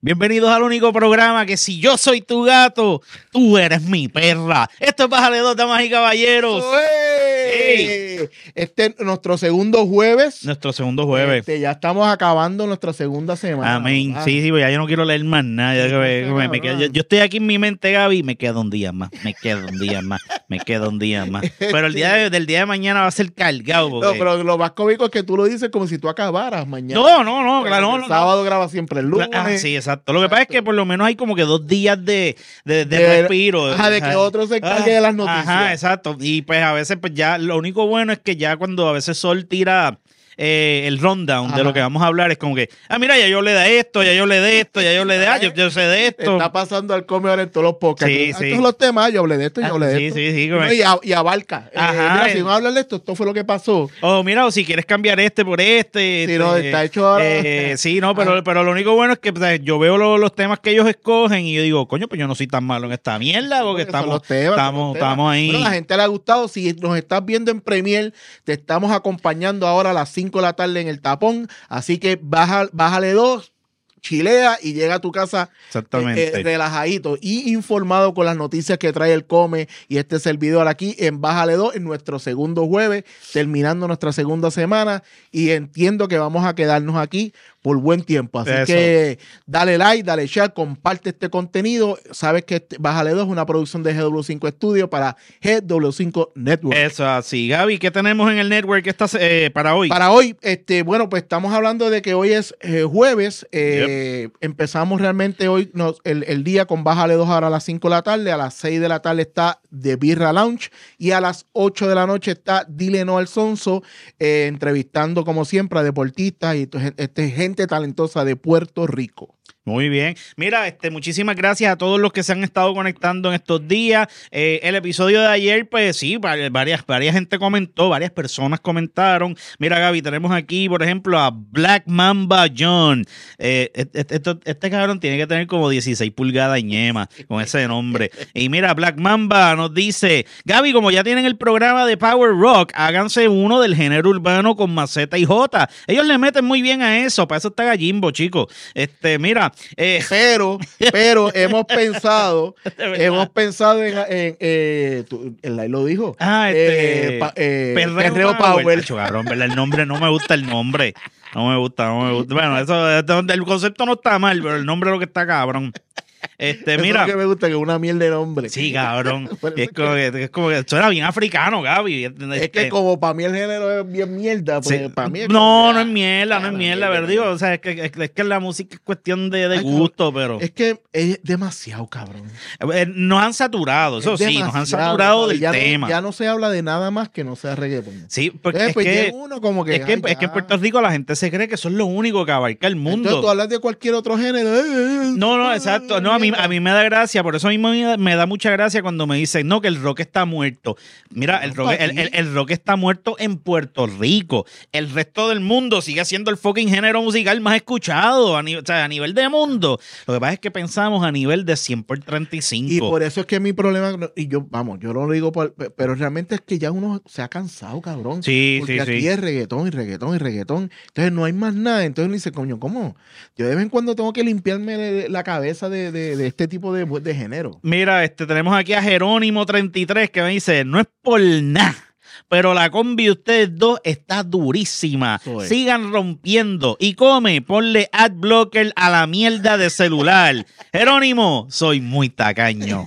Bienvenidos al único programa que si yo soy tu gato, tú eres mi perra. Esto es Bájale Dos, damas y caballeros. ¡Hey! Este es nuestro segundo jueves. Nuestro segundo jueves. Ya estamos acabando nuestra segunda semana. Amén. Sí, ya yo no quiero leer más nada. Yo estoy aquí en mi mente, Gaby, y me quedo un día más. Pero el del día de mañana va a ser cargado. Porque... No, pero lo más cómico es que tú lo dices como si tú acabaras mañana. No, claro. El sábado graba siempre el lunes. Sí, exacto. Lo que pasa es que por lo menos hay como que 2 días de respiro. De que otro se encargue de las noticias. Ajá, exacto. Y pues a veces, pues ya, lo único bueno es que ya cuando a veces Sol tira el rundown de lo que vamos a hablar, es como que, mira, ya yo le de esto, ya yo le de esto, ya yo le de yo sé de esto. Está pasando al come ahora en todos los podcasts. Sí. Estos son los temas, yo hablé de esto, yo hablé de esto. Sí. Y abarca. Mira, si no hablas de esto, esto fue lo que pasó. Mira, o si quieres cambiar por este. Sí, no, está hecho ahora. Sí, no, pero lo único bueno es que yo veo los temas que ellos escogen y yo digo, coño, pues yo no soy tan malo en esta mierda porque estamos ahí. Bueno, a la gente le ha gustado. Si nos estás viendo en Premiere, te estamos acompañando ahora a las 5 de la tarde en el tapón. Así que bájale dos, chilea y llega a tu casa relajadito y informado con las noticias que trae el Come y este servidor aquí en Bájale 2 en nuestro segundo jueves, terminando nuestra segunda semana, y entiendo que vamos a quedarnos aquí por buen tiempo. Así que dale like, dale share, comparte este contenido. Sabes que Bájale 2 es una producción de GW5 Studio para GW5 Network. Eso así. Gaby, ¿qué tenemos en el network para hoy? Para hoy, bueno, pues estamos hablando de que hoy es jueves. Empezamos realmente hoy el día con Bájale 2 ahora a las 5 de la tarde. A las 6 de la tarde está The Birra Lounge y a las 8 de la noche está Dile No al Sonso, entrevistando como siempre a deportistas y gente talentosa de Puerto Rico. Muy bien. Mira, muchísimas gracias a todos los que se han estado conectando en estos días. El episodio de ayer, pues sí, varias gente comentó, varias personas comentaron. Mira, Gaby, tenemos aquí, por ejemplo, a Black Mamba John. Este cabrón tiene que tener como 16 pulgadas en ñema con ese nombre. Y mira, Black Mamba nos dice, Gaby, como ya tienen el programa de Power Rock, háganse uno del género urbano con Maceta y Jota. Ellos le meten muy bien a eso, para eso está Gallimbo, chicos. Mira, pero hemos pensado en él lo dijo. Perreo Power. Cabrón, ¿verdad? El nombre, no me gusta el nombre. No me gusta. Bueno, el concepto no está mal, pero el nombre es lo que está cabrón. Mira, es lo que me gusta, que es una mierda de nombre. Sí, cabrón. es como que suena bien africano, Gaby. Es que como para mí el género es bien mierda, pues sí. Para mí es no es mierda, pero digo, o sea, es que la música es cuestión de gusto, pero es que es demasiado cabrón. Nos han saturado, eso sí, nos han saturado del tema. Ya no se habla de nada más que no sea reggaetón. Sí, porque es que en Puerto Rico la gente se cree que eso es lo único que abarca el mundo. Entonces tú hablas de cualquier otro género. No, exacto. No, a mí me da gracia, por eso a mí me da mucha gracia cuando me dicen, no, que el rock está muerto. Mira, el rock está muerto en Puerto Rico. El resto del mundo sigue siendo el fucking género musical más escuchado a nivel de mundo. Lo que pasa es que pensamos a nivel de 100 por 35. Y por eso es que mi problema, y yo lo digo, pero realmente es que ya uno se ha cansado, cabrón. Sí, porque aquí es reggaetón. Entonces no hay más nada. Entonces uno dice, coño, ¿cómo? Yo de vez en cuando tengo que limpiarme la cabeza de este tipo de género. Mira, tenemos aquí a Jerónimo 33 que me dice, no es por nada, pero la combi de ustedes dos está durísima. Sigan rompiendo. Y ponle adblocker a la mierda de celular. Jerónimo, soy muy tacaño.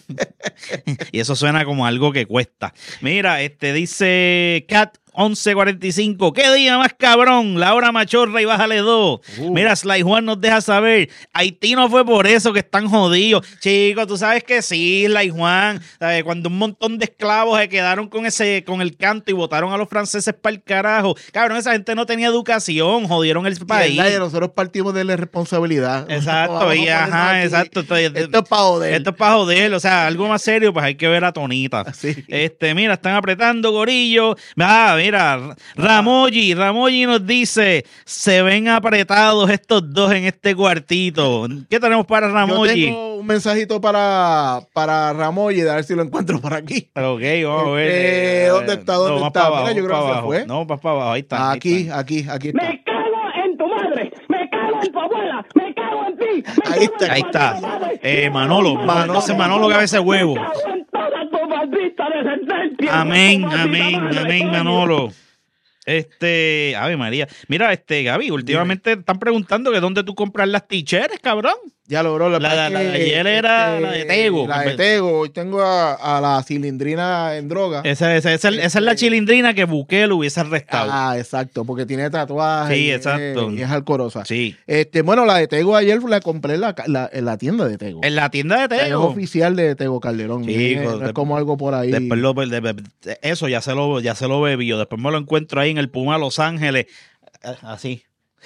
Y eso suena como algo que cuesta. Mira, dice Cat 11:45. ¿Qué día más cabrón? La hora machorra y bájale 2. Mira, Sly Juan nos deja saber. Haití no fue por eso que están jodidos. Chicos, tú sabes que sí, Sly Juan. ¿Sabes? Cuando un montón de esclavos se quedaron con el canto y votaron a los franceses para el carajo. Cabrón, esa gente no tenía educación. Jodieron el país. Y nosotros partimos de la responsabilidad. Exacto. Exacto. Esto es para joder. Esto es para joder. O sea, algo más serio, pues hay que ver a Tonita. Sí. Mira, están apretando, gorillo. Mira, Ramoji nos dice, se ven apretados estos dos en este cuartito. ¿Qué tenemos para Ramoji? Yo tengo un mensajito para Ramoji, a ver si lo encuentro por aquí. Ok, vamos a ver. ¿Dónde está? Mira, yo creo que se fue. No, para abajo, ahí está. Aquí está. Me cago en tu madre, me cago en tu abuela, me cago en ti, Ahí está. Manolo que a veces huevo. Amén, Manolo. Ave María. Mira, Gaby, últimamente están preguntando que dónde tú compras las t-shirts, cabrón. Ya logró ayer era la de Tego. La de Tego. Hoy tengo a la cilindrina en droga. Esa es la cilindrina que Bukele hubiese arrestado. Exacto, porque tiene tatuajes. Sí, exacto. Y es alcorosa. Sí. Bueno, la de Tego ayer la compré en la tienda de Tego. En la tienda de Tego. Es oficial de Tego Calderón. Sí, no es como algo por ahí. Después eso ya se lo bebió. Después me lo encuentro ahí en el Puma Los Ángeles. Así.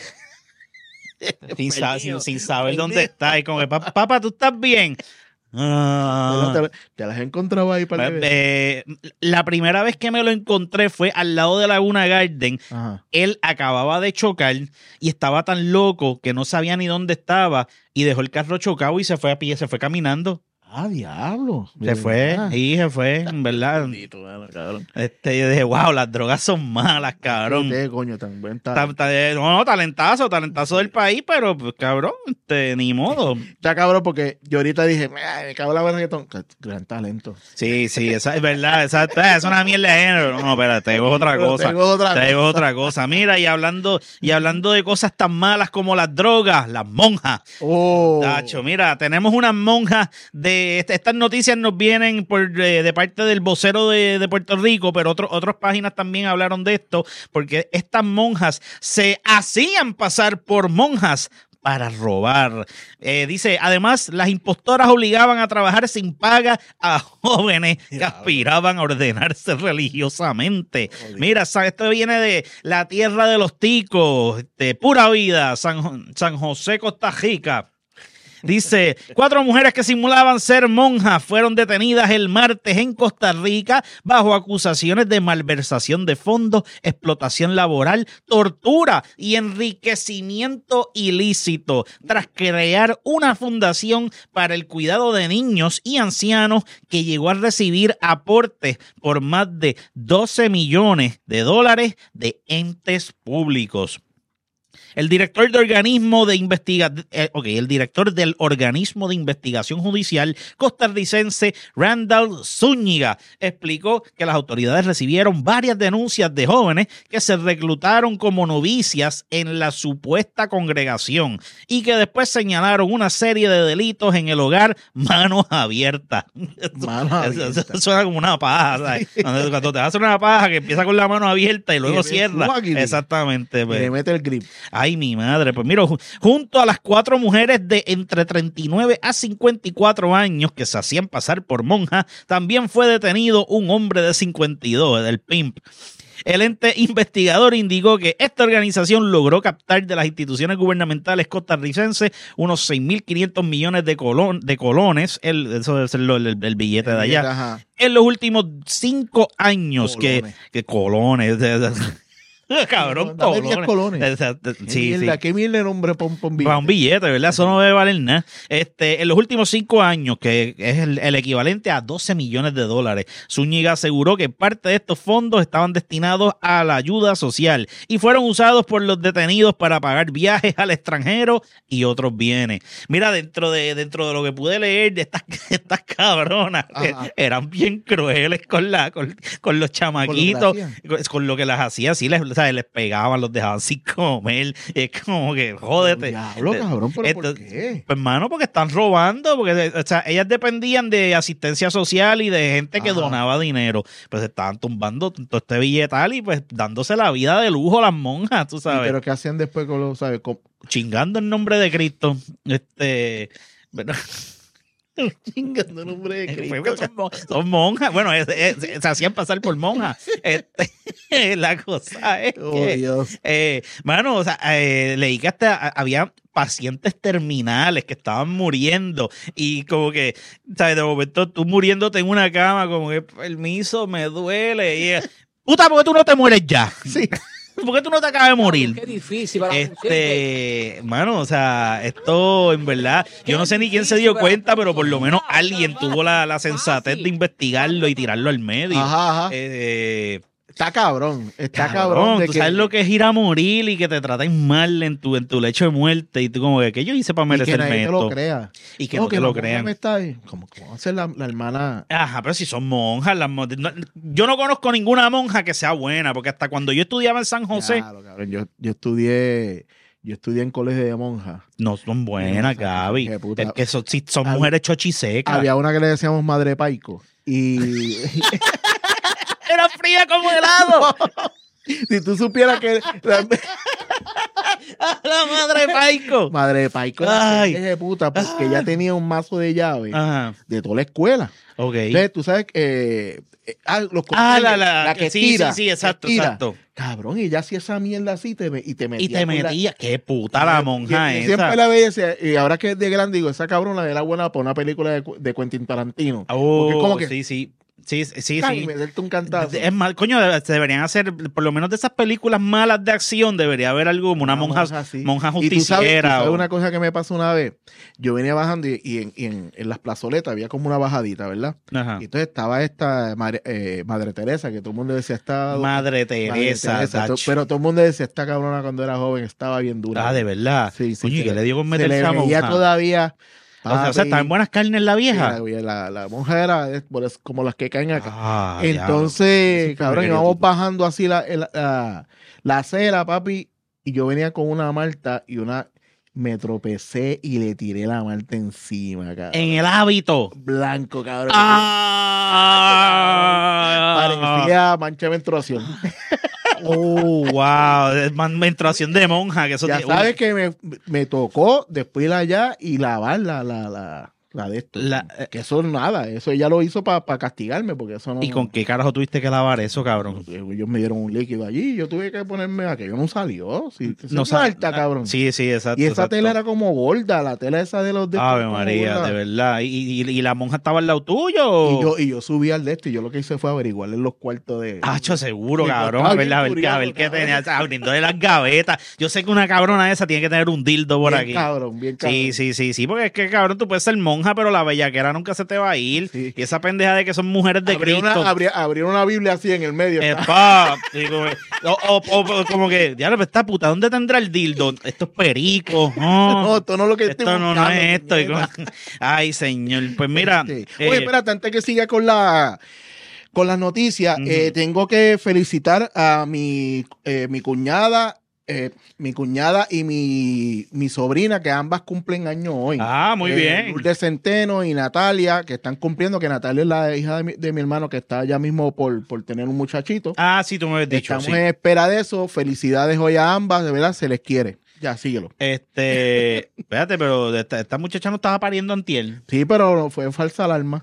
sin saber dónde está. Y como que, papá, ¿tú estás bien? ¿Te las encontraba ahí para la primera vez que me lo encontré fue al lado de Laguna Garden. Ajá. Él acababa de chocar y estaba tan loco que no sabía ni dónde estaba y dejó el carro chocado y se fue a pie, se fue caminando. Diablo. Se fue, en verdad. Yo dije, wow, las drogas son malas, cabrón. Coño, tan buen talentazo del país, pero pues, cabrón, ni modo. Ya cabrón, porque yo ahorita dije, me cago en la reggaetón. Gran talento. Sí, esa es verdad, es una mierda de género. No, espérate, te digo otra cosa. Mira, y hablando de cosas tan malas como las drogas, las monjas. Tacho, mira, tenemos unas monjas estas noticias nos vienen de parte del vocero de Puerto Rico, pero otras páginas también hablaron de esto, porque estas monjas se hacían pasar por monjas para robar. Dice, además, las impostoras obligaban a trabajar sin paga a jóvenes que aspiraban a ordenarse religiosamente. Mira, esto viene de la tierra de los ticos, de pura vida, San José, Costa Rica. Dice, 4 mujeres que simulaban ser monjas fueron detenidas el martes en Costa Rica bajo acusaciones de malversación de fondos, explotación laboral, tortura y enriquecimiento ilícito, tras crear una fundación para el cuidado de niños y ancianos que llegó a recibir aportes por más de $12 millones de entes públicos. El director del organismo de investigación judicial costarricense Randall Zúñiga explicó que las autoridades recibieron varias denuncias de jóvenes que se reclutaron como novicias en la supuesta congregación y que después señalaron una serie de delitos en el hogar manos abiertas. Eso suena como una paja, ¿sabes? Cuando te vas a hacer una paja que empieza con la mano abierta y luego cierra. Exactamente. Pues. Y le mete el grip. Ay, mi madre. Pues mira, junto a las 4 mujeres de entre 39 a 54 años que se hacían pasar por monjas, también fue detenido un hombre de 52, el PIMP. El ente investigador indicó que esta organización logró captar de las instituciones gubernamentales costarricenses unos 6.500 millones de colones, eso debe ser el billete de allá, ajá, en los últimos 5 años. Colones. Cabrón, dame 10 colones. Sí. ¿Qué mierda de nombre para un billete? Para un billete, ¿verdad? Eso no debe valer nada. En los últimos 5 años, que es el equivalente a $12 millones. Zúñiga aseguró que parte de estos fondos estaban destinados a la ayuda social y fueron usados por los detenidos para pagar viajes al extranjero y otros bienes. Mira, dentro de lo que pude leer de estas cabronas, eran bien crueles con los chamaquitos, con lo que las hacían. Sí, les pegaban, los dejaban sin comer. Es como que, jódete. Diablo, cabrón, ¿pero por qué? Pues, hermano, porque están robando, porque, ellas dependían de asistencia social y de gente que donaba dinero. Pues estaban tumbando todo este billetal y pues dándose la vida de lujo a las monjas, tú sabes. ¿Pero qué hacían después con los, sabes? Chingando en nombre de Cristo. Bueno, chingando en nombre de Cristo. Son monjas. Bueno, se hacían pasar por monjas. La cosa es que, Dios. Mano, leí que hasta había pacientes terminales que estaban muriendo y como que, ¿sabes? De momento tú muriéndote en una cama, como que, permiso, me duele. Y, puta, ¿por qué tú no te mueres ya? Sí. ¿Por qué tú no te acabas de morir? Qué difícil. Mano, esto en verdad, yo no sé ni quién se dio cuenta, pero por lo menos alguien tuvo la sensatez de investigarlo y tirarlo al medio. Ajá. Está cabrón. ¿Tú sabes lo que es ir a morir y que te traten mal en tu lecho de muerte? Y tú como que, ¿qué yo hice para merecerme esto? Que lo crea. Y que no te lo crean. ¿Cómo va a ser la hermana? Ajá, pero si son monjas. Yo no conozco ninguna monja que sea buena, porque hasta cuando yo estudiaba en San José... Claro, cabrón, yo estudié en colegio de monjas. No son buenas, Gaby. Es que son mujeres chochisecas. Había una que le decíamos Madre Paico. Y... Era fría como helado. Si tú supieras que... La Madre Paico. Madre Paico era puta, porque ella tenía un mazo de llaves de toda la escuela. Ok. Entonces, tú sabes que... la que tira. Sí, exacto. Cabrón, y ella hacía esa mierda así y te metía. Y te metía. Qué puta la monja esa. Siempre la veía y ahora que es de grande digo, esa cabrona era buena para una película de Quentin Tarantino. Porque es como que... Sí. Y meterte un cantazo. Es mal, coño, se deberían hacer, por lo menos de esas películas malas de acción, debería haber algo como una monja justiciera. Y tú sabes una cosa que me pasó una vez. Yo venía bajando y en las plazoletas había como una bajadita, ¿verdad? Ajá. Y entonces estaba esta Madre Teresa, que todo el mundo decía, Madre Teresa. Pero todo el mundo decía, esta cabrona cuando era joven estaba bien dura. Ah, ¿de verdad? Sí. Coño, ¿qué le dio con meterse a monja? Ella todavía... O sea, ¿están buenas carnes la vieja? La monja era como las que caen acá. Entonces, cabrón, íbamos bajando así la acera, papi, y yo venía con una malta y me tropecé y le tiré la malta encima, cabrón. En el hábito. Blanco, cabrón. Parecía mancha de menstruación. Oh, wow. Menstruación de monja. Que eso ya sabes que me tocó después ir allá y lavar la de esto. Que eso nada, eso ella lo hizo para castigarme, porque eso no... ¿Y con qué carajo tuviste que lavar eso, cabrón? Ellos me dieron un líquido allí, yo tuve que ponerme aquello, no salió. No salta, cabrón. Sí, exacto. Y esa tela era como gorda, la tela esa de los de... Ave María, gorda. De verdad. ¿Y la monja estaba al lado tuyo? Y yo subí al de esto y yo lo que hice fue averiguarle en los cuartos de... Seguro, cabrón. A ver qué tenía, abriéndole las gavetas. Yo sé que una cabrona esa tiene que tener un dildo por aquí. Bien cabrón. Sí, porque es que, cabrón, tú puedes ser monja, pero la bellaquera nunca se te va a ir. Sí. Y esa pendeja de que son mujeres de Cristo. Abrieron una Biblia así en el medio. O como que, diablo, esta puta, ¿dónde tendrá el dildo? Esto es perico. No, esto no es lo que estoy buscando. No es esto. Ay, señor. Pues mira. Oye, espérate, antes que siga con las noticias, tengo que felicitar a mi cuñada. Mi cuñada y mi sobrina, que ambas cumplen años hoy. Muy bien. Lourdes Centeno y Natalia, que están cumpliendo, que Natalia es la hija de mi hermano, que está ya mismo por tener un muchachito. Sí, tú me habías dicho. Estamos en espera de eso. Felicidades hoy a ambas, de verdad, se les quiere. Ya, síguelo. Espérate, pero esta muchacha no estaba pariendo antier. Sí, pero fue falsa alarma.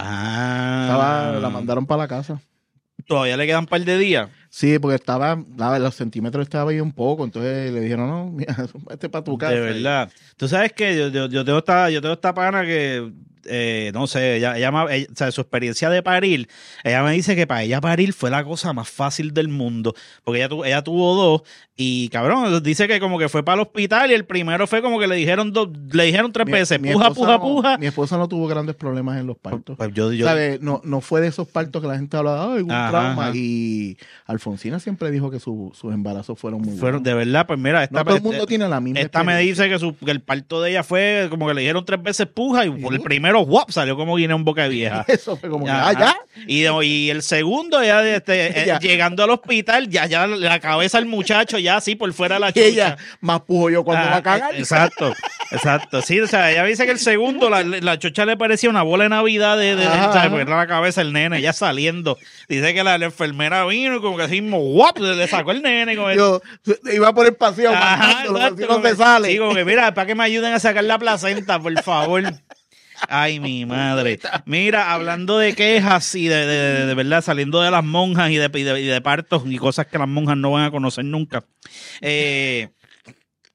La mandaron para la casa. ¿Todavía le quedan un par de días? Sí, porque los centímetros estaba ahí un poco, entonces le dijeron, no, mira, vete para tu casa. De verdad. Tú sabes que yo tengo esta pana que, no sé, o sea, su experiencia de parir, ella me dice que para ella parir fue la cosa más fácil del mundo, porque ella tuvo dos, y cabrón, dice que como que fue para el hospital y el primero fue como que le dijeron 3 veces, puja. Mi esposa no tuvo grandes problemas en los partos. Pues ¿sabes? No fue de esos partos que la gente hablaba, un trauma, y Alfonsina siempre dijo que sus embarazos fueron muy buenos. De verdad, pues mira, todo el mundo tiene la misma experiencia. Me dice que el parto de ella fue como que le dijeron 3 veces puja y por el primero, ¡guap! Salió como guinea en boca vieja. Eso fue como ya. Y el segundo, ya llegando al hospital, ya la cabeza del muchacho, ya así por fuera de la chucha. Ella más pujo yo cuando va a cagar. Exacto. Sí, o sea, ella dice que el segundo, la chucha le parecía una bola de Navidad ¿sabes? Porque era la cabeza el nene, ya saliendo. Dice que la enfermera vino y como que así, ¡guap! Le sacó el nene. Yo iba por el pasillo, así no se sale. Sí, como que mira, para que me ayuden a sacar la placenta, por favor. Ay, mi madre. Mira, hablando de quejas y de verdad, saliendo de las monjas y de partos y cosas que las monjas no van a conocer nunca.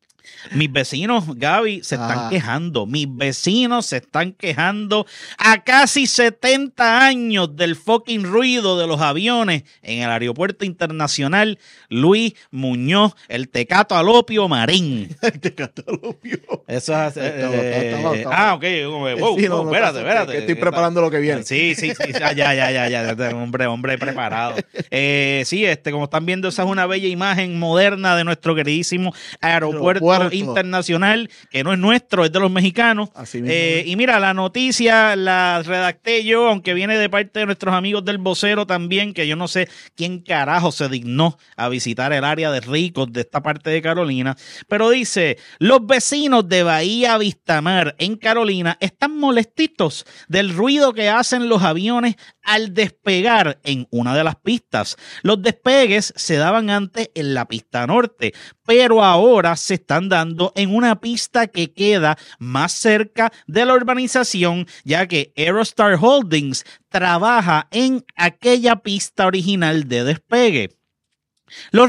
Mis vecinos, Gaby, se están quejando. Mis vecinos se están quejando a casi 70 años del fucking ruido de los aviones en el aeropuerto internacional Luis Muñoz, el Tecato Alopio Marín. El Tecato Alopio. Eso es... ok. Espérate. Que estoy preparando lo que viene. Sí. Ya. Hombre preparado. Sí, como están viendo, esa es una bella imagen moderna de nuestro queridísimo aeropuerto internacional, que no es nuestro, es de los mexicanos. Así mismo. Y mira, la noticia la redacté yo, aunque viene de parte de nuestros amigos del Vocero también, que yo no sé quién carajo se dignó a visitar el área de ricos de esta parte de Carolina, pero dice: los vecinos de Bahía Vistamar en Carolina están molestitos del ruido que hacen los aviones al despegar en una de las pistas. Los despegues se daban antes en la pista norte, pero ahora se están dando en una pista que queda más cerca de la urbanización, ya que Aerostar Holdings trabaja en aquella pista original de despegue. Los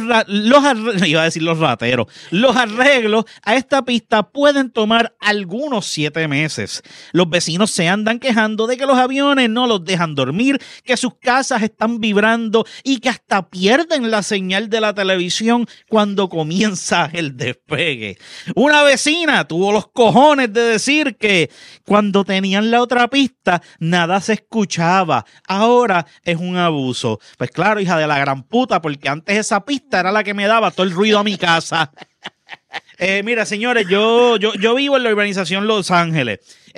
arreglos a esta pista pueden tomar algunos 7 meses. Los vecinos se andan quejando de que los aviones no los dejan dormir, que sus casas están vibrando y que hasta pierden la señal de la televisión cuando comienza el despegue. Una vecina tuvo los cojones de decir que cuando tenían la otra pista nada se escuchaba. Ahora es un abuso. Pues claro, hija de la gran puta, porque antes esa pista era la que me daba todo el ruido a mi casa. Mira, señores, yo vivo en la urbanización Los Ángeles.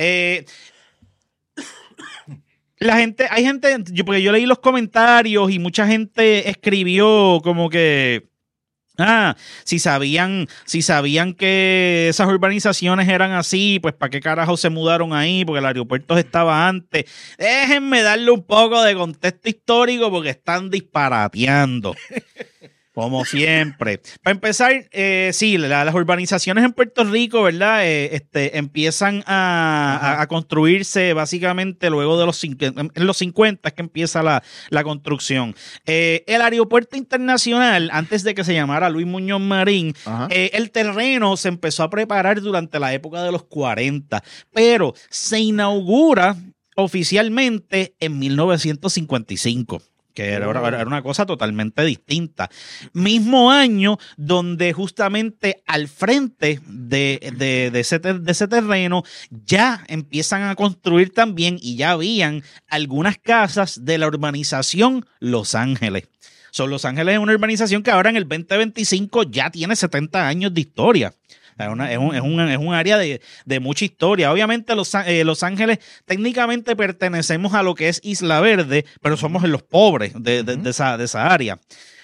Hay gente, porque yo leí los comentarios y mucha gente escribió como que si sabían que esas urbanizaciones eran así, pues ¿para qué carajo se mudaron ahí? Porque el aeropuerto estaba antes. Déjenme darle un poco de contexto histórico porque están disparateando. Como siempre. Para empezar, sí, las urbanizaciones en Puerto Rico, ¿verdad? Empiezan a construirse básicamente luego de en los 50 es que empieza la construcción. El aeropuerto internacional, antes de que se llamara Luis Muñoz Marín, el terreno se empezó a preparar durante la época de los 40, pero se inaugura oficialmente en 1955. Que era una cosa totalmente distinta. Mismo año donde justamente al frente de ese terreno ya empiezan a construir también y ya habían algunas casas de la urbanización Los Ángeles. Los Ángeles es una urbanización que ahora en el 2025 ya tiene 70 años de historia. Es un área de mucha historia. Obviamente Los Ángeles técnicamente pertenecemos a lo que es Isla Verde, pero somos los pobres de esa área.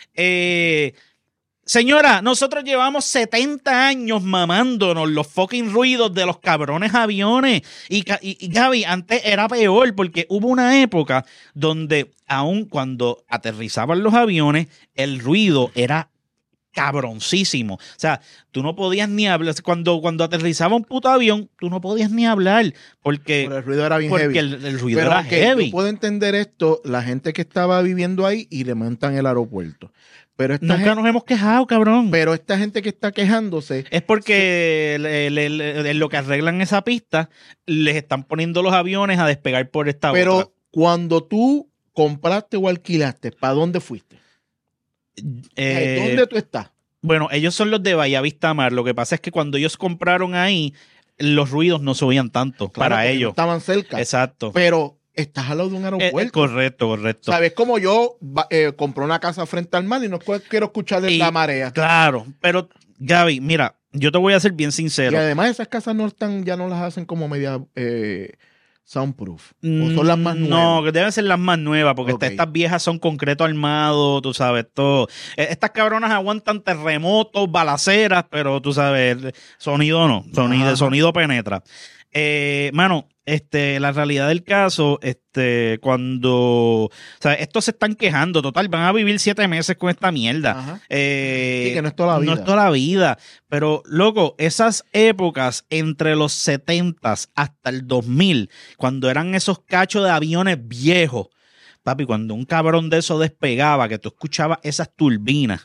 Señora, nosotros llevamos 70 años mamándonos los fucking ruidos de los cabrones aviones. Y Gaby, antes era peor porque hubo una época donde aun cuando aterrizaban los aviones, el ruido era cabroncísimo. O sea, tú no podías ni hablar. Cuando aterrizaba un puto avión, tú no podías ni hablar porque el ruido era bien heavy. El ruido era heavy. Yo puedo entender esto, la gente que estaba viviendo ahí y le montan el aeropuerto. Pero nunca nos hemos quejado, cabrón. Pero esta gente que está quejándose es porque lo que arreglan esa pista les están poniendo los aviones a despegar por esta otra. Pero cuando tú compraste o alquilaste, ¿para dónde fuiste? ¿Dónde tú estás? Bueno, ellos son los de Bahía Vistamar. Lo que pasa es que cuando ellos compraron ahí, los ruidos no subían tanto para ellos. No estaban cerca. Exacto. Pero estás al lado de un aeropuerto. Correcto. ¿Sabes? Como yo compré una casa frente al mar y no quiero escuchar la marea. Claro, pero Gaby, mira, yo te voy a ser bien sincero. Y además esas casas ya no las hacen como media soundproof. ¿O son las más nuevas? No, que deben ser las más nuevas, porque estas viejas son concreto armado, tú sabes, todo. Estas cabronas aguantan terremotos, balaceras, pero tú sabes, sonido no, sonido penetra. Mano, la realidad del caso, cuando, o sea, estos se están quejando, total, van a vivir 7 meses con esta mierda. Sí, que no es toda la vida. No es toda la vida, pero, loco, esas épocas entre los 70s hasta el 2000, cuando eran esos cachos de aviones viejos, papi, cuando un cabrón de eso despegaba, que tú escuchabas esas turbinas,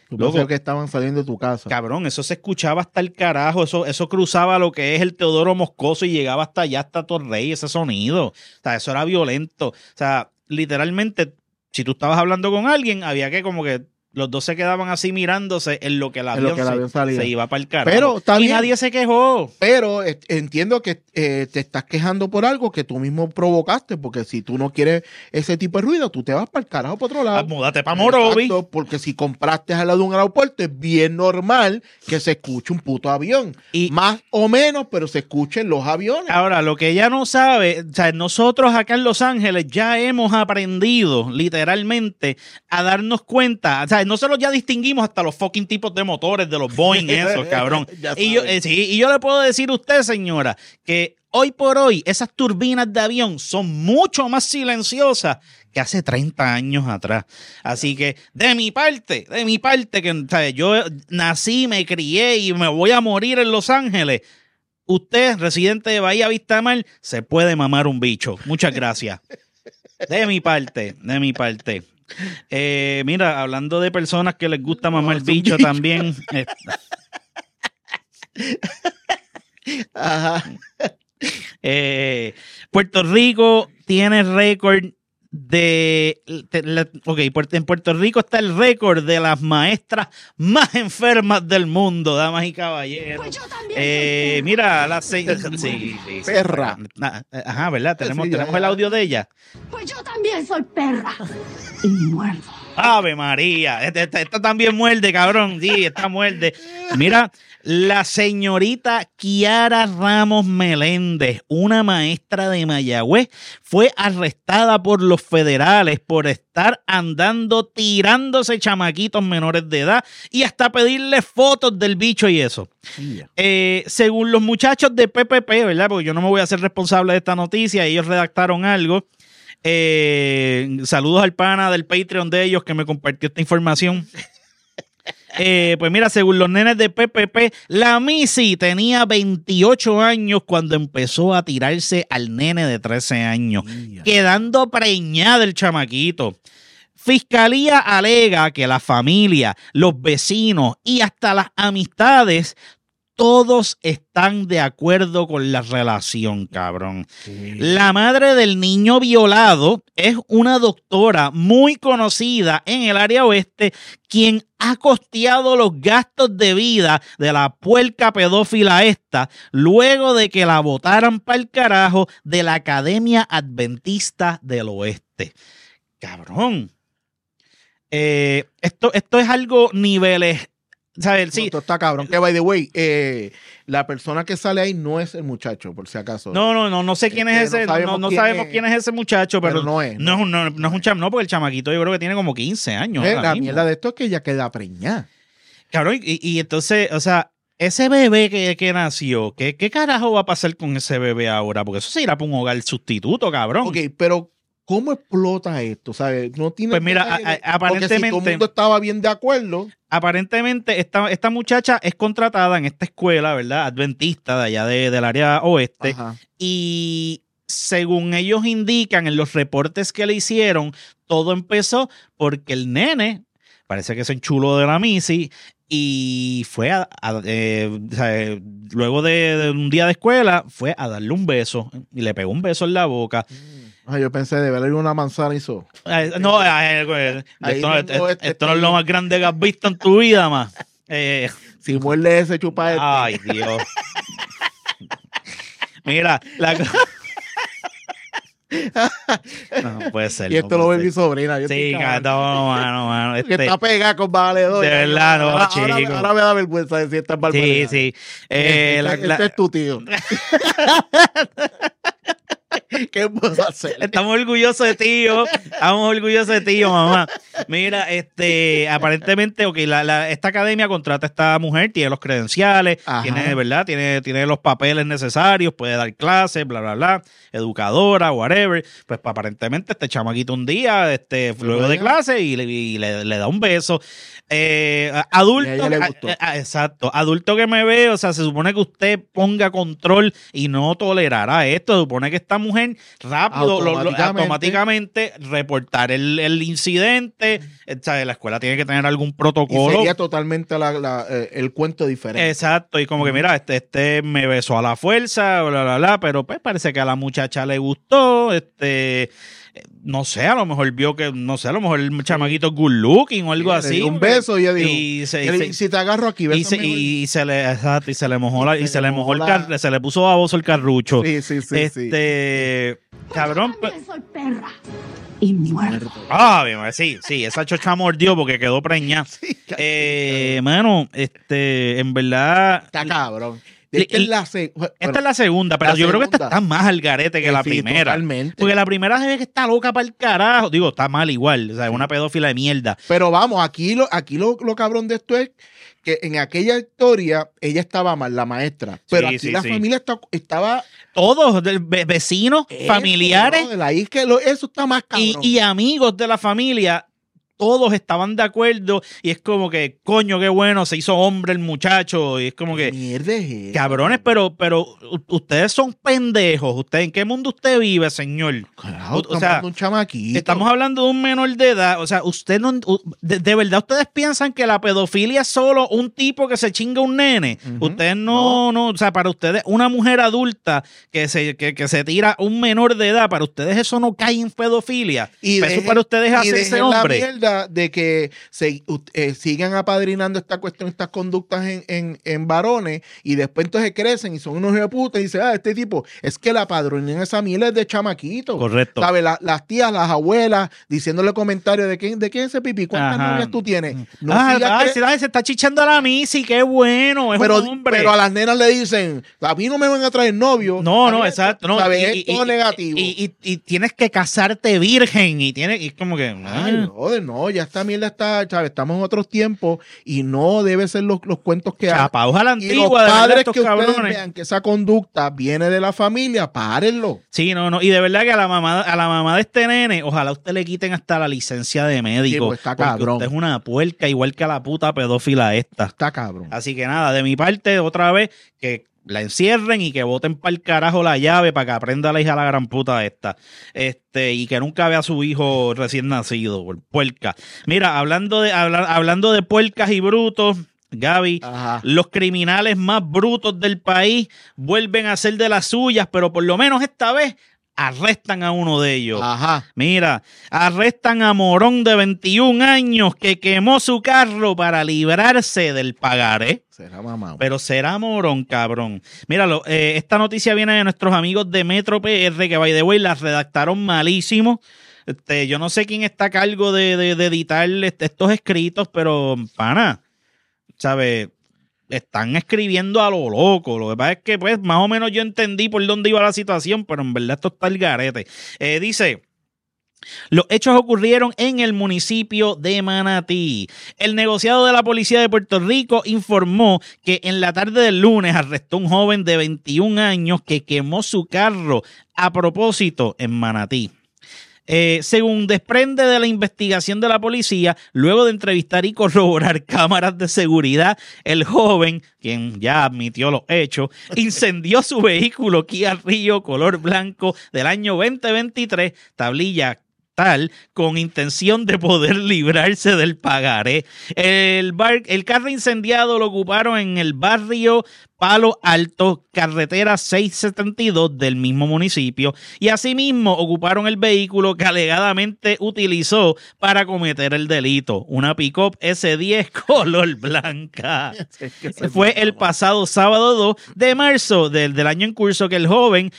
Loco, que estaban saliendo de tu casa. Cabrón, eso se escuchaba hasta el carajo. Eso cruzaba lo que es el Teodoro Moscoso y llegaba hasta allá, hasta Torrey, ese sonido. O sea, eso era violento. O sea, literalmente, si tú estabas hablando con alguien, había que como que los dos se quedaban así mirándose en lo que el avión se iba para el carajo. Pero está bien. Nadie se quejó. Pero entiendo que te estás quejando por algo que tú mismo provocaste, porque si tú no quieres ese tipo de ruido, tú te vas para el carajo para otro lado. Múdate para Morovi. Exacto, porque si compraste al lado de un aeropuerto, es bien normal que se escuche un puto avión. Y más o menos, pero se escuchen los aviones. Ahora, lo que ella no sabe, o sea, nosotros acá en Los Ángeles ya hemos aprendido literalmente a darnos cuenta, o sea, nosotros ya distinguimos hasta los fucking tipos de motores de los Boeing, esos, cabrón. y yo le puedo decir a usted, señora, que hoy por hoy esas turbinas de avión son mucho más silenciosas que hace 30 años atrás. Así que de mi parte, que o sea, yo nací, me crié y me voy a morir en Los Ángeles, usted, residente de Bahía Vistamar, se puede mamar un bicho. Muchas gracias. De mi parte. Mira, hablando de personas que les gusta mamar bicho también. Ajá. Puerto Rico tiene récord en Puerto Rico está el récord de las maestras más enfermas del mundo, damas y caballeros. Pues yo también mira, perra. Ajá, ¿verdad? Tenemos el audio de ella. Pues yo también soy perra y muerdo. Ave María, esta también muerde, cabrón. Sí, esta muerde. Mira, la señorita Kiara Ramos Meléndez, una maestra de Mayagüez, fue arrestada por los federales por estar andando tirándose chamaquitos menores de edad y hasta pedirle fotos del bicho y eso. Según los muchachos de PPP, ¿verdad? Porque yo no me voy a hacer responsable de esta noticia, ellos redactaron algo. Saludos al pana del Patreon de ellos que me compartió esta información. Pues mira, según los nenes de PPP, la Missy tenía 28 años cuando empezó a tirarse al nene de 13 años, quedando preñada el chamaquito. Fiscalía alega que la familia, los vecinos y hasta las amistades todos están de acuerdo con la relación, cabrón. Sí. La madre del niño violado es una doctora muy conocida en el área oeste, quien ha costeado los gastos de vida de la puerca pedófila esta, luego de que la botaran para el carajo de la Academia Adventista del Oeste. Cabrón. Esto es algo niveles. ¿Sabes? Sí. Esto está cabrón. Que, by the way, la persona que sale ahí no es el muchacho, por si acaso. No sé quién es ese. No sabemos quién es ese muchacho, pero no es un chamaco. No, porque el chamaquito yo creo que tiene como 15 años. La mierda de esto es que ella queda preñada. Cabrón, y entonces, o sea, ese bebé que nació, ¿qué carajo va a pasar con ese bebé ahora? Porque eso se irá para un hogar sustituto, cabrón. Ok, pero ¿cómo explota esto? ¿Sabes? No tiene. Pues mira, aparentemente. Si todo el mundo estaba bien de acuerdo. Aparentemente, esta muchacha es contratada en esta escuela, ¿verdad? Adventista de allá del área oeste. Ajá. Y según ellos indican en los reportes que le hicieron, todo empezó porque el nene, parece que es el chulo de la Missy, y fue luego de un día de escuela, fue a darle un beso y le pegó un beso en la boca. Yo pensé de verle una manzana y eso. Esto no es lo más grande que has visto en tu vida, más. Si muerde ese chupa este. Ay, Dios. Mira, no puede ser. Y esto lo ve mi sobrina. Sí, mano. Está pegada con valedor. De verdad, no, chico. Ahora me da vergüenza decir esta barbaridad. Sí. Este es tu tío. ¿Qué puedo hacer? Estamos orgullosos de ti, mamá. Mira, aparentemente, esta academia contrata a esta mujer, tiene los credenciales, tiene los papeles necesarios, puede dar clases, bla, bla, bla, educadora, whatever. Pues aparentemente este chamaquito un día, luego de clase, y le da un beso. Adulto, exacto, adulto que me ve, o sea, se supone que usted ponga control y no tolerará esto. Se supone que esta mujer rápido automáticamente reportar el incidente clase, ¿sabes? La escuela tiene que tener algún protocolo. Y sería totalmente el cuento diferente. Exacto, y como que mira, este me besó a la fuerza, pero pues parece que a la muchacha le gustó, no sé, a lo mejor vio que, no sé, a lo mejor el chamaquito es good looking o algo así. Un beso y yo digo, si te agarro aquí, y se le mojó se le puso baboso el carrucho. Sí. Cabrón. Soy perra y muerto. Sí, esa chocha mordió porque quedó preñada. Mano, en verdad. Está cabrón. Esta es la segunda, pero yo creo que esta está más al garete que la primera. Totalmente. Porque la primera se ve que está loca para el carajo. Digo, está mal igual. O sea, es una pedófila de mierda. Pero vamos, aquí lo cabrón de esto es que en aquella historia ella estaba mal, la maestra. Pero aquí la familia estaba... Todos, vecinos, familiares. Eso está más cabrón. Y amigos de la familia. Todos estaban de acuerdo y es como que, coño, qué bueno, se hizo hombre el muchacho y es como que, mierda es eso? Cabrones, pero ustedes son pendejos. ¿En qué mundo usted vive, señor? Claro, o sea, un chamaquito. Estamos hablando de un menor de edad. O sea, usted no, de verdad ustedes piensan que la pedofilia es solo un tipo que se chinga un nene. Ustedes no, o sea, para ustedes una mujer adulta que se tira un menor de edad, para ustedes eso no cae en pedofilia. Eso para ustedes hace ese hombre. De que sigan apadrinando esta cuestión, estas conductas en varones y después entonces crecen y son unos hijos de puta y dicen, este tipo, es que la apadrinan esa miel es de chamaquito. Correcto. ¿Sabes? Las tías, las abuelas, diciéndole comentarios de quién es ese pipí, ¿cuántas novias tú tienes? Se está chichando a la misi, qué bueno, es un hombre. Pero a las nenas le dicen, a mí no me van a traer novio. No, exacto. No, ¿sabes? Es todo negativo. Y tienes que casarte virgen y es como que... Ay, joder, no, ya esta mierda está, ¿sabes? Estamos en otros tiempos y no debe ser los cuentos que hay. Pausa la antigua. Y los padres que ustedes vean que esa conducta viene de la familia, párenlo. Sí, no. Y de verdad que a la mamá de este nene, ojalá usted le quiten hasta la licencia de médico. Sí, pues está cabrón. Usted es una puerca igual que a la puta pedófila esta. Está cabrón. Así que nada, de mi parte, otra vez, que la encierren y que boten para el carajo la llave para que aprenda la hija de la gran puta esta. Y que nunca vea a su hijo recién nacido, por puerca. Mira, hablando de puercas y brutos, Gaby, los criminales más brutos del país vuelven a ser de las suyas, pero por lo menos esta vez arrestan a uno de ellos. Mira, arrestan a Morón de 21 años que quemó su carro para librarse del pagaré. Será mamá. Pero será Morón, cabrón. Míralo, esta noticia viene de nuestros amigos de Metro PR, que by the way, las redactaron malísimo. Yo no sé quién está a cargo de editar estos escritos, pero, pana, ¿sabes? Están escribiendo a lo loco. Lo que pasa es que, pues, más o menos yo entendí por dónde iba la situación, pero en verdad esto está el garete. Dice... Los hechos ocurrieron en el municipio de Manatí. El negociado de la policía de Puerto Rico informó que en la tarde del lunes arrestó a un joven de 21 años que quemó su carro a propósito en Manatí. Según desprende de la investigación de la policía, luego de entrevistar y corroborar cámaras de seguridad, el joven, quien ya admitió los hechos, incendió su vehículo Kia Rio color blanco del año 2023, tablilla con intención de poder librarse del pagaré. El carro incendiado lo ocuparon en el barrio Palo Alto, carretera 672 del mismo municipio, y asimismo ocuparon el vehículo que alegadamente utilizó para cometer el delito, una pick-up S10 color blanca. Fue el pasado sábado 2 de marzo del año en curso que el joven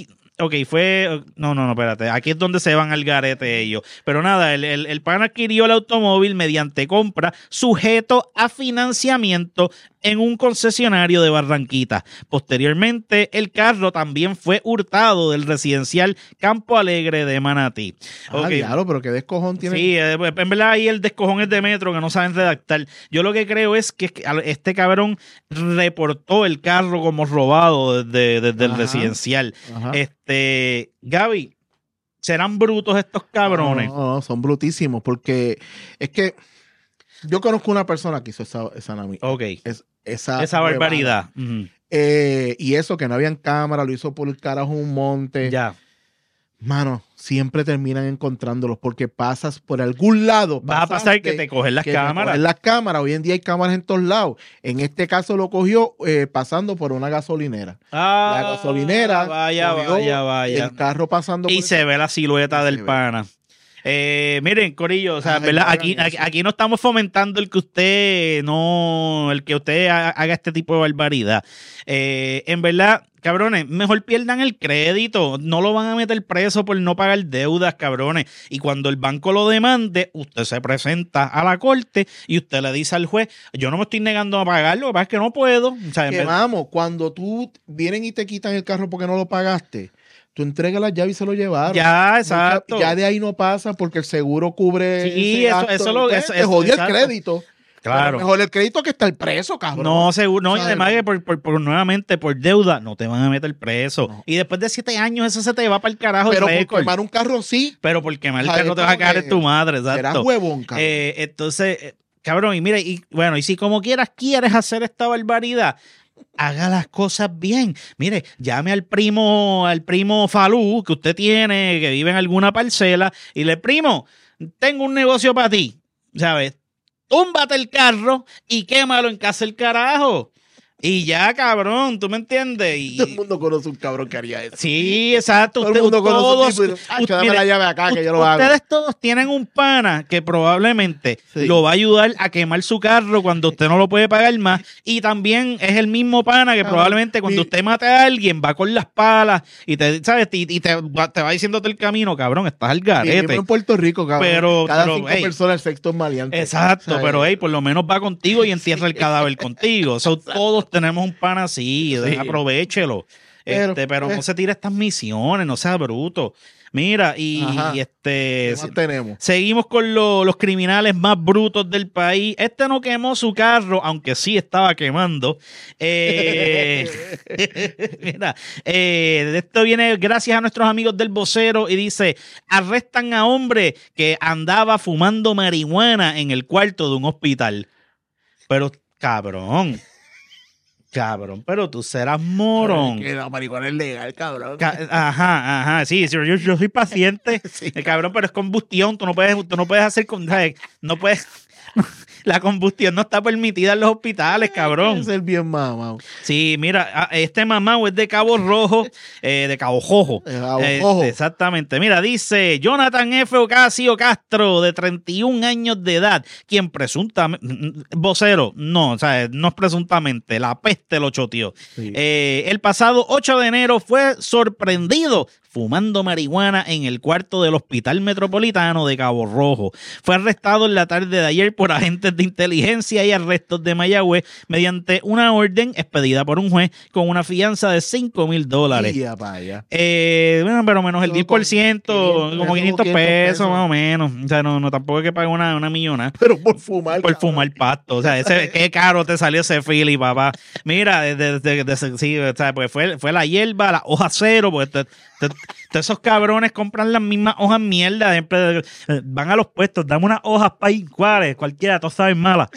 No, espérate. Aquí es donde se van al garete ellos. Pero nada, el pan adquirió el automóvil mediante compra sujeto a financiamiento en un concesionario de Barranquita. Posteriormente, el carro también fue hurtado del residencial Campo Alegre de Manatí. Claro, pero qué descojón tiene. Sí, en verdad ahí el descojón es de Metro, que no saben redactar. Yo lo que creo es que este cabrón reportó el carro como robado desde el residencial. Gaby, ¿serán brutos estos cabrones? No, son brutísimos, porque es que yo conozco una persona que hizo esa esa barbaridad. Y eso, que no habían cámara, lo hizo por el carajo un monte. Ya. mano, siempre terminan encontrándolos porque pasas por algún lado. Va a pasar que te cogen las cámaras. Hoy en día hay cámaras en todos lados. En este caso lo cogió pasando por una gasolinera. La gasolinera. Vaya. El carro pasando y se ve la silueta del pana. Miren, corillo, o sea, ¿verdad? Aquí no estamos fomentando el que usted haga este tipo de barbaridad. En verdad, cabrones, mejor pierdan el crédito. No lo van a meter preso por no pagar deudas, cabrones. Y cuando el banco lo demande, usted se presenta a la corte y usted le dice al juez, yo no me estoy negando a pagarlo, lo que pasa es que no puedo. O sea, vamos, cuando tú vienen y te quitan el carro porque no lo pagaste, tú entregas la llave y se lo llevaron. Ya, exacto. Ya de ahí no pasa porque el seguro cubre. Sí, te jodió el crédito. Claro. Mejor el crédito que estar preso, cabrón. No, seguro. No, y además que nuevamente por deuda no te van a meter preso. No. Y después de 7 años eso se te va para el carajo. Pero por quemar un carro sí. Pero por quemar el carro te vas a caer en tu madre, exacto. Serás huevón, cabrón. Entonces, cabrón, y mira, y si como quieres hacer esta barbaridad, haga las cosas bien. Mire, llame al primo Falú que usted tiene, que vive en alguna parcela, y le, primo, tengo un negocio para ti, ¿sabes? Túmbate el carro y quémalo en casa el carajo. Y ya, cabrón, ¿tú me entiendes? Y todo el mundo conoce un cabrón que haría eso. Sí, exacto. Todo el mundo conoce un tipo. Dame la llave acá que yo lo hago. Ustedes todos tienen un pana que probablemente lo va a ayudar a quemar su carro cuando usted no lo puede pagar más. Y también es el mismo pana que probablemente cuando usted mate a alguien va con las palas y te, ¿sabes? Y te va diciendo todo el camino, cabrón, estás al garete. En Puerto Rico, cabrón. Pero, cada 5 personas el sexto es maleante. Exacto, o sea, pero por lo menos va contigo y entierra el cadáver contigo. Todos tenemos un pan así, aprovéchelo. Pero no se tire estas misiones, no sea bruto. Mira, ¿qué más tenemos? Seguimos con los criminales más brutos del país. Este no quemó su carro, aunque sí estaba quemando. Mira, esto viene gracias a nuestros amigos del Vocero y dice, arrestan a hombre que andaba fumando marihuana en el cuarto de un hospital. Pero, cabrón, pero tú serás morón. Que la marihuana es legal, cabrón. Sí, yo soy paciente, sí. Cabrón, pero es combustión, tú no puedes hacer, no puedes, la combustión no está permitida en los hospitales, cabrón. Es el bien mamado. Sí, mira, este mamado es de Cabo Rojo, de Cabo Jojo. Exactamente. Mira, dice Jonathan F. Ocasio Castro, de 31 años de edad, quien presuntamente, vocero, no, o sea, no es presuntamente, la peste lo choteó. Sí. El pasado 8 de enero fue sorprendido fumando marihuana en el cuarto del Hospital Metropolitano de Cabo Rojo. Fue arrestado en la tarde de ayer por agentes de inteligencia y arrestos de Mayagüez mediante una orden expedida por un juez con una fianza de $5,000. Bueno, pero menos el 10%, como 500 pesos más o menos. O sea, no tampoco es que pague una millona. Pero por fumar. Por fumar pasto. O sea, qué caro te salió ese Philly, papá. Mira, sí, o sea, pues fue la hierba, la hoja cero, pues esos cabrones compran las mismas hojas mierda, van a los puestos, dame unas hojas para cualquiera, todas saben malas.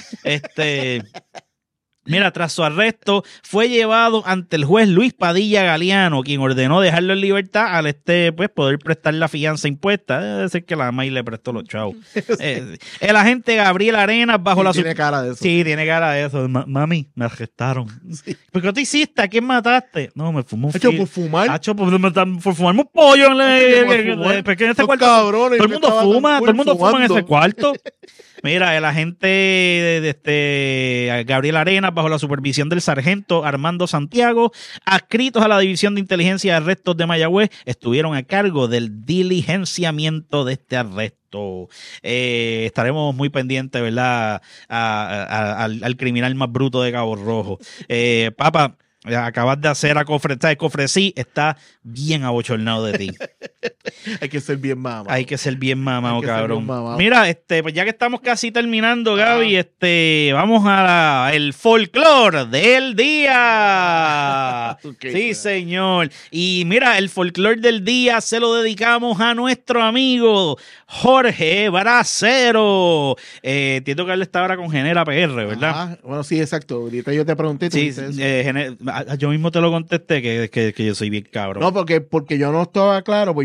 Mira, tras su arresto, fue llevado ante el juez Luis Padilla Galeano, quien ordenó dejarlo en libertad al pues poder prestar la fianza impuesta. Debe ser que la MAI le prestó los chavos. El agente Gabriel Arenas bajo la... Tiene cara de eso. Sí, tiene cara de eso. Mami, me arrestaron. Sí. ¿Por qué te hiciste? ¿A quién mataste? No, me fumó un por fumar. Por fumarme un pollo. Porque en este cuarto... Cabrones, todo el mundo fuma en ese cuarto. Mira, el agente Gabriel Arenas, bajo la supervisión del sargento Armando Santiago, adscritos a la División de Inteligencia y Arrestos de Mayagüez, estuvieron a cargo del diligenciamiento de este arresto. Estaremos muy pendientes, ¿verdad?, al criminal más bruto de Cabo Rojo. Papá, acabas de hacer a Cofre, ¿sabes? Cofre sí está bien abochornado de ti. Hay que ser bien mamado. Hay que ser bien mamado, cabrón. Mira, pues ya que estamos casi terminando, Gaby, vamos a el folclore del día. Sí, señor. Y mira, el folclore del día se lo dedicamos a nuestro amigo Jorge Bracero. Entiendo que él está ahora con Genera PR, ¿verdad? Bueno, sí, exacto. Ahorita yo te pregunté. Sí, yo mismo te lo contesté, que yo soy bien cabrón. No, porque yo no estaba claro, pues yo sabía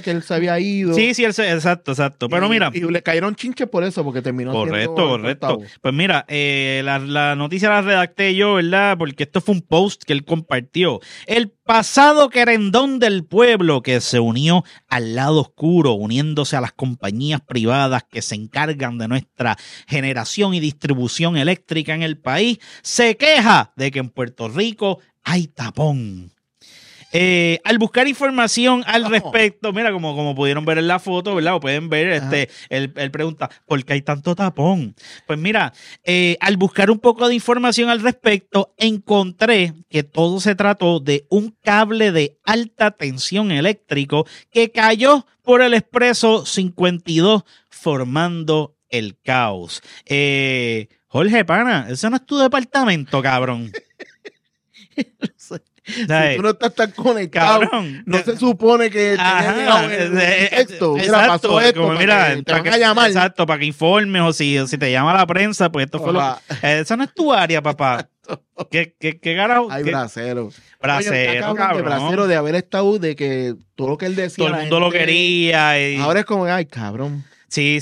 que él se había ido. Sí, exacto. Pero mira. Y le cayeron chinches por eso, porque terminó Correcto. Pues mira, la noticia la redacté yo, ¿verdad? Porque esto fue un post que él compartió. El pasado querendón del pueblo que se unió al lado oscuro, uniéndose a las compañías privadas que se encargan de nuestra generación y distribución eléctrica en el país, se queja de que en Puerto Rico hay tapón. Al buscar información al respecto, mira, como pudieron ver en la foto, ¿verdad? O pueden ver, él pregunta, ¿por qué hay tanto tapón? Pues mira, al buscar un poco de información al respecto, encontré que todo se trató de un cable de alta tensión eléctrico que cayó por el Expreso 52 formando el caos. Jorge Pana, ese no es tu departamento, cabrón. Si tú no estás tan conectado, cabrón, no se supone que esto. Mira, pasó esto, como, mira, te van a llamar. Exacto, para que informes o si te llama la prensa, pues esto fue lo que... Eso no es tu área, papá. ¿Qué carajo? Hay bracero. Cabrón. De haber estado, de que todo lo que él decía. Todo el mundo lo quería. Ahora es como, ay, cabrón. Sí,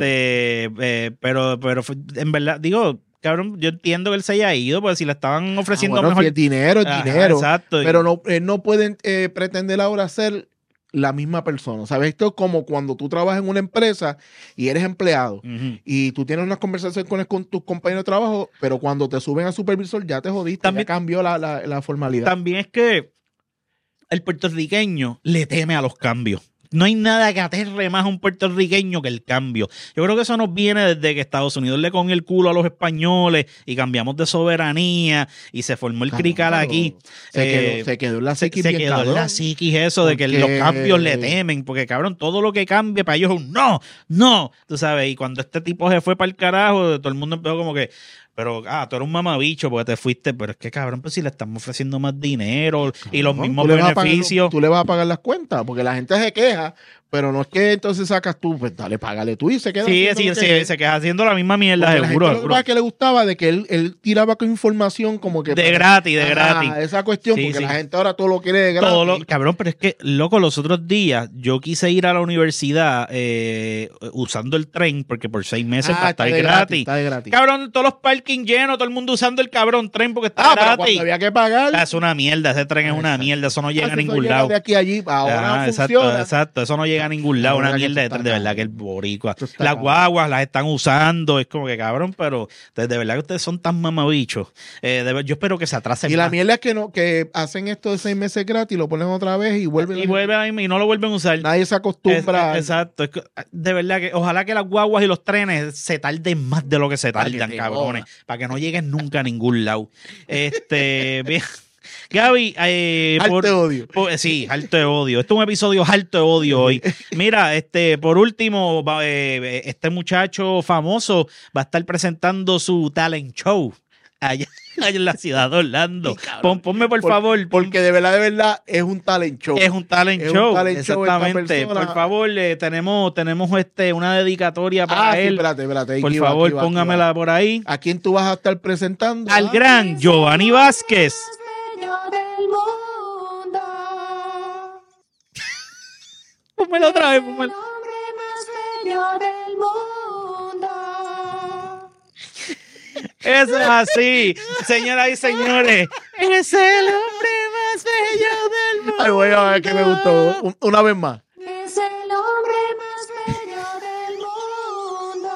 pero en verdad, digo... Cabrón, yo entiendo que él se haya ido, porque si le estaban ofreciendo mejor... Si es dinero, es dinero. Exacto. Pero no pueden pretender ahora ser la misma persona. ¿Sabes? Esto es como cuando tú trabajas en una empresa y eres empleado y tú tienes unas conversaciones con tus compañeros de trabajo, pero cuando te suben a supervisor ya te jodiste, también, ya cambió la formalidad. También es que el puertorriqueño le teme a los cambios. No hay nada que aterre más a un puertorriqueño que el cambio. Yo creo que eso nos viene desde que Estados Unidos le cogió el culo a los españoles y cambiamos de soberanía y se formó el crical aquí. Se quedó en la psiquis. Se quedó en la psiquis eso de que los cambios le temen. Porque, cabrón, todo lo que cambie para ellos es un no. Tú sabes, y cuando este tipo se fue para el carajo, todo el mundo empezó como que... Pero, tú eres un mamabicho porque te fuiste. Pero es que, cabrón, pues si le estamos ofreciendo más dinero y los mismos beneficios. Tú le vas a pagar las cuentas porque la gente se queja, pero no es que entonces sacas tú, pues dale, págale tú y se queda. Sí, se queda haciendo la misma mierda, seguro. Lo que le gustaba de que él tiraba con información como que... De gratis. Esa cuestión, porque la gente ahora todo lo quiere de gratis. Cabrón, pero es que, loco, los otros días yo quise ir a la universidad usando el tren, porque por 6 meses va a estar gratis. Está de gratis. Cabrón, todos los parking llenos, todo el mundo usando el cabrón tren porque está gratis. Pero cuando había que pagar... Es una mierda, ese tren es una mierda, eso no llega a ningún lado. De aquí a allí, ahora funciona. Exacto, eso no llega a ningún lado, una mierda de verdad que el boricua. Las guaguas las están usando, es como que cabrón, pero de verdad que ustedes son tan mamabichos. Yo espero que se atrasen. Y la mierda es que hacen esto de 6 meses gratis, lo ponen otra vez y vuelven. Y no lo vuelven a usar. Nadie se acostumbra. Exacto. De verdad que ojalá que las guaguas y los trenes se tarden más de lo que se tardan, cabrones. Para que no lleguen nunca a ningún lado. Bien. Gaby, harto de odio. Sí, harto de odio. Este es un episodio harto de odio hoy. Mira, por último, este muchacho famoso va a estar presentando su talent show allá en la ciudad de Orlando. Ponme por favor. Porque de verdad es un talent show. Es un talent show. Exactamente. Por favor, tenemos una dedicatoria para él. Sí, espérate. Por favor, póngamela por ahí. ¿A quién tú vas a estar presentando? Al gran Giovanni Vázquez. Del mundo. Pónmelo otra vez, pónmelo. El hombre más bello del mundo. Eso es así, señoras y señores. Es el hombre más bello del mundo. Ay, voy a ver que me gustó. Una vez más. Es el hombre más bello del mundo.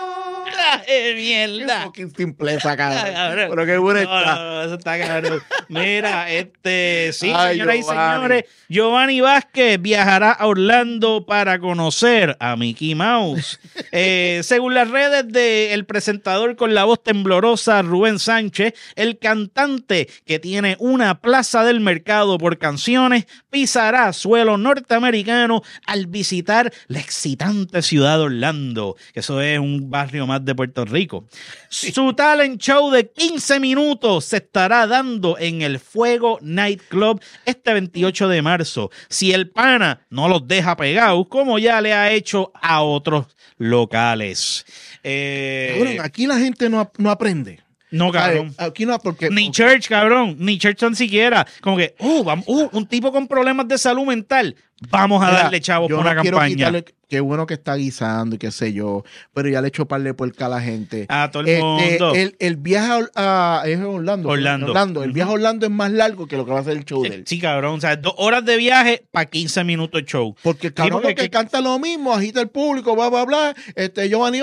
Mierda. Qué simpleza, cabrón. Pero qué buena está. No, eso está cabrón. Mira, sí, señoras y señores, Giovanni Vázquez viajará a Orlando para conocer a Mickey Mouse. Según las redes del presentador con la voz temblorosa Rubén Sánchez, el cantante que tiene una plaza del mercado por canciones pisará suelo norteamericano al visitar la excitante ciudad de Orlando, que eso es un barrio más de Puerto Rico. Su talent show de 15 minutos se estará dando en el Fuego Nightclub este 28 de marzo. Si el pana no los deja pegados, como ya le ha hecho a otros locales. Bueno, aquí la gente no aprende. No, cabrón. Aquí no, porque... Ni Church, cabrón. Ni Church tan siquiera. Como que, un tipo con problemas de salud mental. Vamos a darle chavos por una campaña. Qué bueno que está guisando y qué sé yo, pero ya le echó par de puerca a la gente. A todo el mundo. El viaje a Orlando. El viaje a Orlando es más largo que lo que va a ser el show de él. Sí, cabrón. O sea, 2 horas de viaje para 15 minutos de show. Porque el cabrón que canta lo mismo, agita el público, bla, bla, bla. Giovanni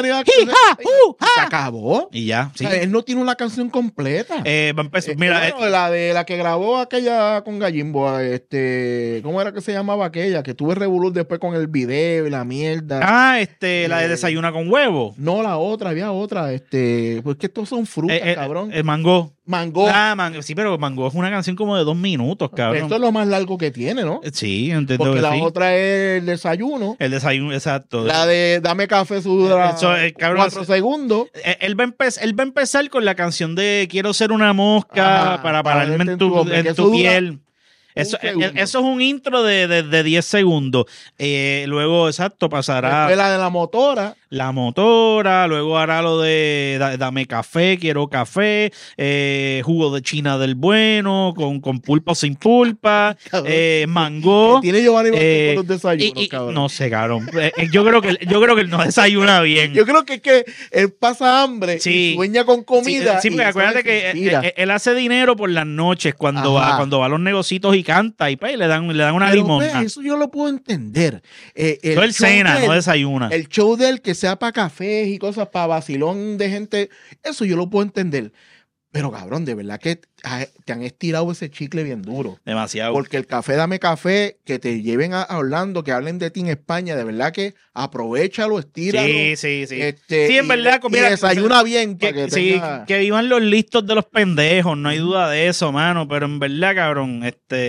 se acabó. Y ya, sí. O sea, él no tiene una canción completa. Va a empezar. Mira, la que grabó aquella con Gallimbo, ¿cómo era que se llamaba aquella? Que tuve revolú después con el video y la mierda. La de Desayuna con Huevo. No, la otra, había otra. Pues que estos son frutas, cabrón. El Mango. Mango. Sí, pero Mango es una canción como de 2 minutos, cabrón. Esto es lo más largo que tiene, ¿no? Sí, entiendo. Porque que la sí. otra es el desayuno. El desayuno, exacto. La de Dame Café dura 4 segundos. Él va a empezar con la canción de Quiero ser una mosca para pararme en tu piel. Eso es un intro de 10 segundos. Luego, exacto, pasará. Después la de la motora. La motora, luego hará lo de dame café, quiero café, jugo de China del bueno, con pulpa o sin pulpa, mango. Tiene Giovanni con los desayunos, cabrón. No sé, cabrón. Yo creo que él no desayuna bien. Yo creo que él pasa hambre y sueña con comida. Sí, pero acuérdate que él hace dinero por las noches cuando va a los negocitos y canta y pues, le dan una limosna. Eso yo lo puedo entender. Él cena, no desayuna. El show de él que sea para cafés y cosas, para vacilón de gente, eso yo lo puedo entender. Pero cabrón, de verdad que te han estirado ese chicle bien duro. Demasiado. Porque el café, dame café, que te lleven a Orlando, que hablen de ti en España, de verdad que aprovechalo, estíralo. Sí. Sí, en verdad. Y desayuna bien. Que vivan los listos de los pendejos, no hay duda de eso, mano. Pero en verdad, cabrón,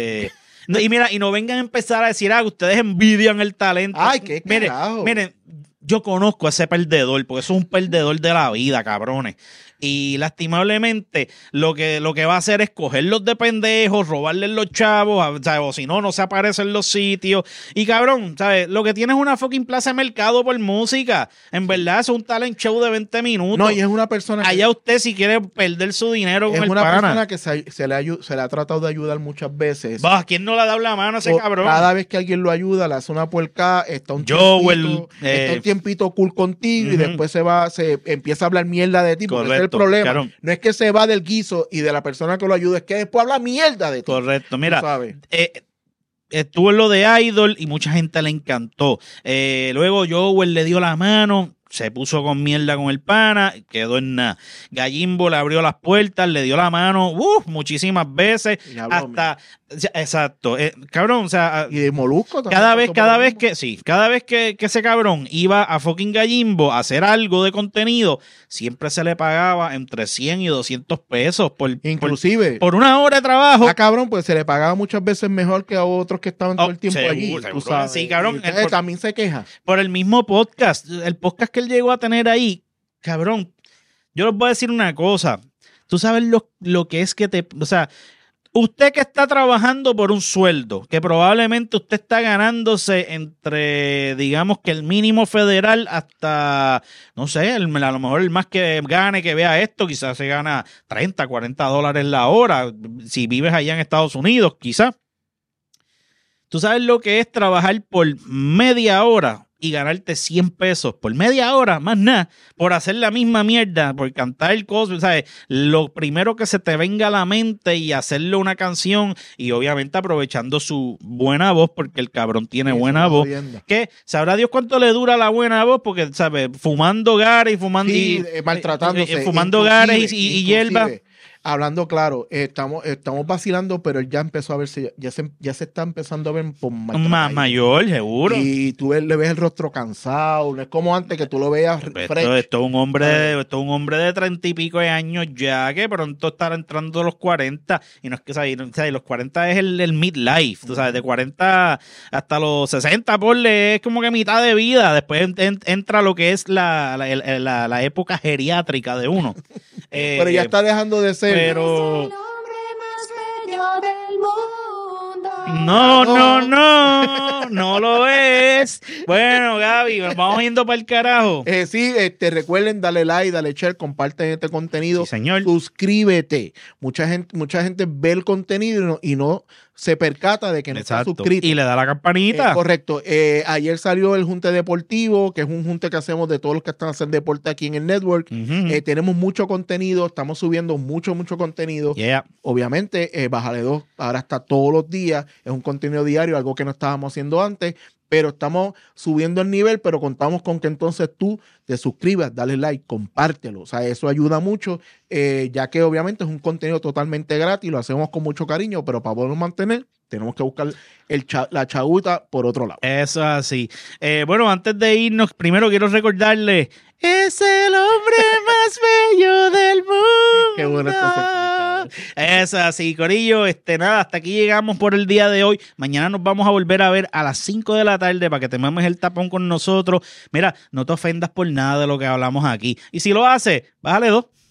y mira, y no vengan a empezar a decir, ustedes envidian el talento. Ay, qué carajo. Miren, yo conozco a ese perdedor, porque eso es un perdedor de la vida, cabrones. Y lastimablemente lo que va a hacer es cogerlos de pendejos, robarles los chavos, ¿sabes? O si no se aparecen los sitios. Y cabrón, ¿sabes? Lo que tiene es una fucking plaza de mercado por música. En verdad, es un talent show de 20 minutos. No, y es una persona allá usted si quiere perder su dinero con el pana. Es una persona que se le ha tratado de ayudar muchas veces. ¿Quién no le ha dado la mano a ese cabrón? Cada vez que alguien lo ayuda, le hace una puerca, está un tiempito cool contigo y después se empieza a hablar mierda de ti. Porque ese es el problema. Claro. No es que se va del guiso y de la persona que lo ayuda, es que después habla mierda de ti. Correcto. Mira, estuvo en lo de Idol y mucha gente le encantó. Luego Joel le dio la mano, se puso con mierda con el pana, quedó en nada. Gallimbo le abrió las puertas, le dio la mano, muchísimas veces, hasta... Exacto, cabrón, o sea... Y de Molusco también. Cada vez que ese cabrón iba a fucking Gallimbo a hacer algo de contenido, siempre se le pagaba entre 100 y 200 pesos inclusive por una hora de trabajo. Cabrón, pues se le pagaba muchas veces mejor que a otros que estaban todo el tiempo allí. Tú sabes. Sí, cabrón. También se queja. Por el mismo podcast, el podcast que él llegó a tener ahí, cabrón, yo les voy a decir una cosa. Tú sabes lo que es que o sea, usted que está trabajando por un sueldo, que probablemente usted está ganándose entre, digamos que el mínimo federal hasta, no sé, a lo mejor el más que gane, que vea esto, quizás se gana $30, $40 la hora, si vives allá en Estados Unidos, quizás. ¿Tú sabes lo que es trabajar por media hora y ganarte 100 pesos por media hora, más nada, por hacer la misma mierda, por cantar el coso, ¿sabes? Lo primero que se te venga a la mente y hacerle una canción y obviamente aprovechando su buena voz, porque el cabrón tiene buena voz. Que sabrá Dios cuánto le dura la buena voz, porque, ¿sabes? Fumando gares y fumando... maltratándose. Fumando gares y hierba. Hablando claro, estamos vacilando, pero él ya empezó a verse, ya se está empezando a ver más mayor, seguro. Y tú le ves el rostro cansado, no es como antes que tú lo veas fresco. Esto es un hombre de 30 y pico de años ya, que pronto estará entrando a los 40, y no es que, ¿sabes? Los 40 es el midlife, tú sabes, de 40 hasta los 60, ponle, es como que mitad de vida, después entra lo que es la época geriátrica de uno. Pero ya está dejando de ser. Es el hombre más bello del mundo. No lo es. Bueno, Gaby, vamos yendo para el carajo. Sí, recuerden, dale like, dale share, comparten este contenido. Sí, señor. Suscríbete. Mucha gente ve el contenido y no se percata de que no está suscrito. Y le da la campanita. Correcto. Ayer salió el Junte Deportivo, que es un junte que hacemos de todos los que están haciendo deporte aquí en el network. Tenemos mucho contenido, estamos subiendo mucho contenido. Yeah. Obviamente, Bájale 2 ahora está todos los días, es un contenido diario, algo que no estábamos haciendo antes, pero estamos subiendo el nivel, pero contamos con que entonces tú te suscribas, dale like, compártelo. O sea, eso ayuda mucho, ya que obviamente es un contenido totalmente gratis, lo hacemos con mucho cariño, pero para poderlo mantener, tenemos que buscar la chaguta por otro lado. Eso es así. Bueno, antes de irnos, primero quiero recordarle, es el hombre más bello del mundo. Qué bueno está. Eso es así, corillo. Nada, hasta aquí llegamos por el día de hoy. Mañana nos vamos a volver a ver a las 5 de la tarde para que te mames el tapón con nosotros. Mira, no te ofendas por nada de lo que hablamos aquí. Y si lo haces, bájale 2.